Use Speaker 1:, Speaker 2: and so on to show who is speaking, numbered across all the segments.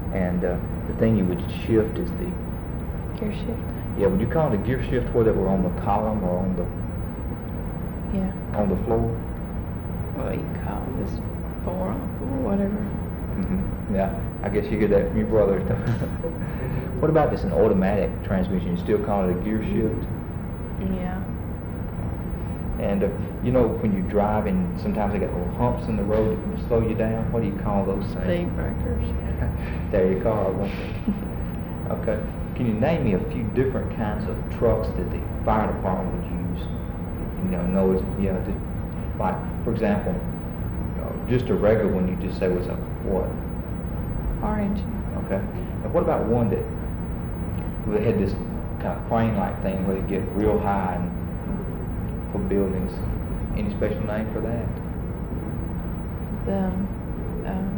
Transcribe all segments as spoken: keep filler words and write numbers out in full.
Speaker 1: And uh, the thing you would shift is the...
Speaker 2: Gear shift.
Speaker 1: Yeah, would you call it a gear shift where they were on the column or on the
Speaker 2: Yeah.
Speaker 1: on the floor?
Speaker 2: What you call this four on four, whatever.
Speaker 1: Mm-hmm. Yeah, I guess you get that from your brother. What about just an automatic transmission? You still call it a gear shift?
Speaker 2: Yeah.
Speaker 1: And uh, you know, when you drive and sometimes they got little humps in the road to slow you down, what do you call those things?
Speaker 2: Speed breakers.
Speaker 1: There you call them. Okay. Can you name me a few different kinds of trucks that the fire department would use? You know, know it's, yeah, just, like, for example, you know, just a regular one you just say was a what?
Speaker 2: Car engine.
Speaker 1: Okay. And what about one that they had this kind of crane-like thing where they get real high and for buildings? Any special name for that?
Speaker 2: The um,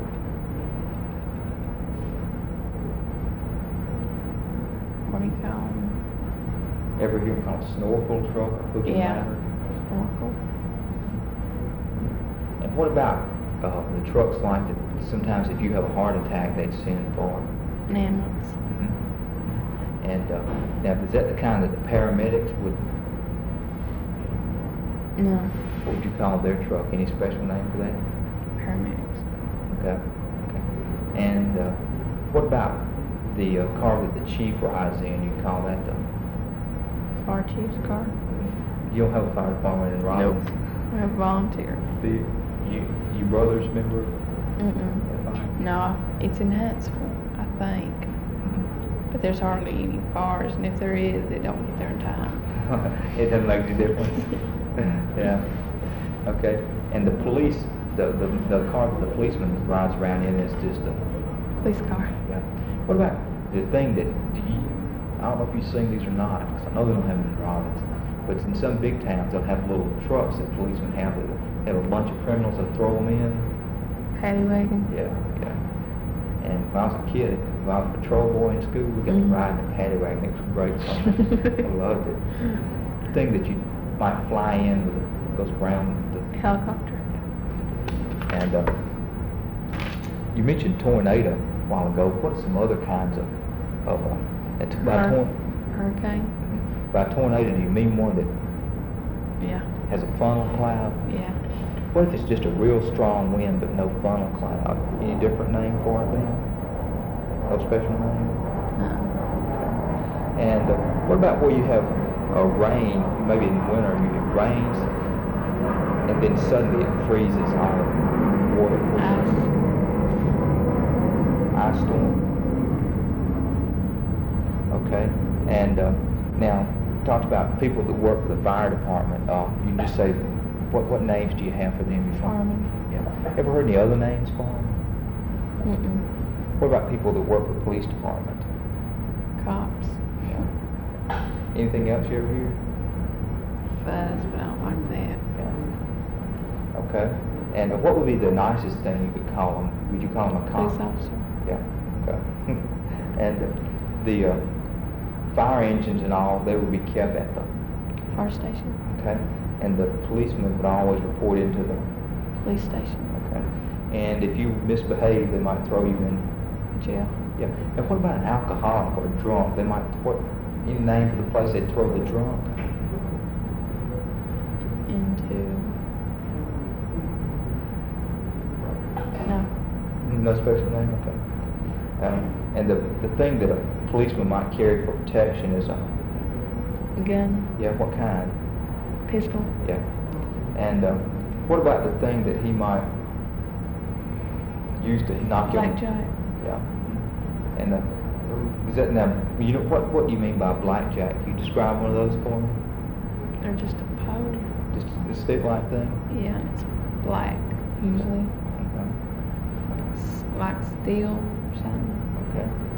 Speaker 2: what do you call them?
Speaker 1: Ever hear them called snorkel truck or hook and
Speaker 2: Yeah.
Speaker 1: ladder?
Speaker 2: Snorkel.
Speaker 1: And what about uh, the trucks like that? Sometimes if you have a heart attack, they'd send for.
Speaker 2: An ambulance.
Speaker 1: Mm-hmm. And uh, now, is that the kind that the paramedics would?
Speaker 2: No.
Speaker 1: What would you call their truck? Any special name for that?
Speaker 2: Paramedics.
Speaker 1: Okay. Okay. And uh, what about the uh, car that the chief rides in? You call that the?
Speaker 2: Fire chief's car.
Speaker 1: You don't have a fire department in Rollins?
Speaker 2: Nope. We have volunteer.
Speaker 1: Do you? You, you brothers member?
Speaker 2: Mm-mm. No, it's in Huntsville, I think.
Speaker 1: Mm-hmm.
Speaker 2: But there's hardly any fires, and if there is, they don't get there in time.
Speaker 1: It doesn't make any difference. Yeah. Okay. And the police, the, the the car that the policeman rides around in is just a.
Speaker 2: Police car.
Speaker 1: Yeah. What about the thing that do you? I don't know if you've seen these or not, because I know they don't have them in Rollins, but in some big towns they'll have little trucks that policemen have that have a bunch of criminals that throw them in.
Speaker 2: Paddy wagon.
Speaker 1: Yeah, yeah. And when I was a kid, when I was a patrol boy in school, we got
Speaker 2: Mhm.
Speaker 1: to ride in a paddy wagon. It was great fun. I loved it. The thing that you might fly in with it goes around the...
Speaker 2: Helicopter.
Speaker 1: And uh, you mentioned tornado a while ago. What are some other kinds of... of uh, and by,
Speaker 2: Hur-
Speaker 1: tor-
Speaker 2: Hurricane.
Speaker 1: by tornado, do you mean one that
Speaker 2: Yeah.
Speaker 1: has a funnel cloud?
Speaker 2: Yeah.
Speaker 1: What if it's just a real strong wind but no funnel cloud? Any different name for it then? No special name?
Speaker 2: Uh,
Speaker 1: And uh, what about where you have uh, rain, maybe in winter, you it rains, and then suddenly it freezes all the water?
Speaker 2: ice.
Speaker 1: Ice storm? Okay. And uh, now, talked about people that work for the fire department. Uh, you just say, what what names do you have for them?
Speaker 2: Firemen.
Speaker 1: Yeah. Ever heard any other names for them?
Speaker 2: Mm-mm.
Speaker 1: What about people that work for the police department?
Speaker 2: Cops.
Speaker 1: Anything else you ever hear?
Speaker 2: Fuzz, but I don't like that.
Speaker 1: Yeah. Okay. And what would be the nicest thing you could call them? Would you call them a cop?
Speaker 2: Police officer.
Speaker 1: Yeah. Okay. And uh, the uh, fire engines and all, they would be kept at the...
Speaker 2: Fire station.
Speaker 1: Okay. And the policemen would always report into the...
Speaker 2: Police station.
Speaker 1: Okay. And if you misbehave, they might throw you in...
Speaker 2: Jail.
Speaker 1: Yeah. And what about an alcoholic or a drunk? They might... What? Any name for the place they'd throw the drunk?
Speaker 2: Into. No.
Speaker 1: No special name? Okay. Um, and the, the thing that a policeman might carry for protection is a...
Speaker 2: Gun.
Speaker 1: Yeah, what kind?
Speaker 2: Pistol.
Speaker 1: Yeah. And uh, what about the thing that he might use to knock you?
Speaker 2: Blackjack.
Speaker 1: Yeah. And uh, is that now? You know what? What do you mean by blackjack? Can you describe one of those for me?
Speaker 2: Or just a pole.
Speaker 1: Just a stick-like thing.
Speaker 2: Yeah, and it's black usually.
Speaker 1: Okay.
Speaker 2: It's like steel or something.
Speaker 1: Okay.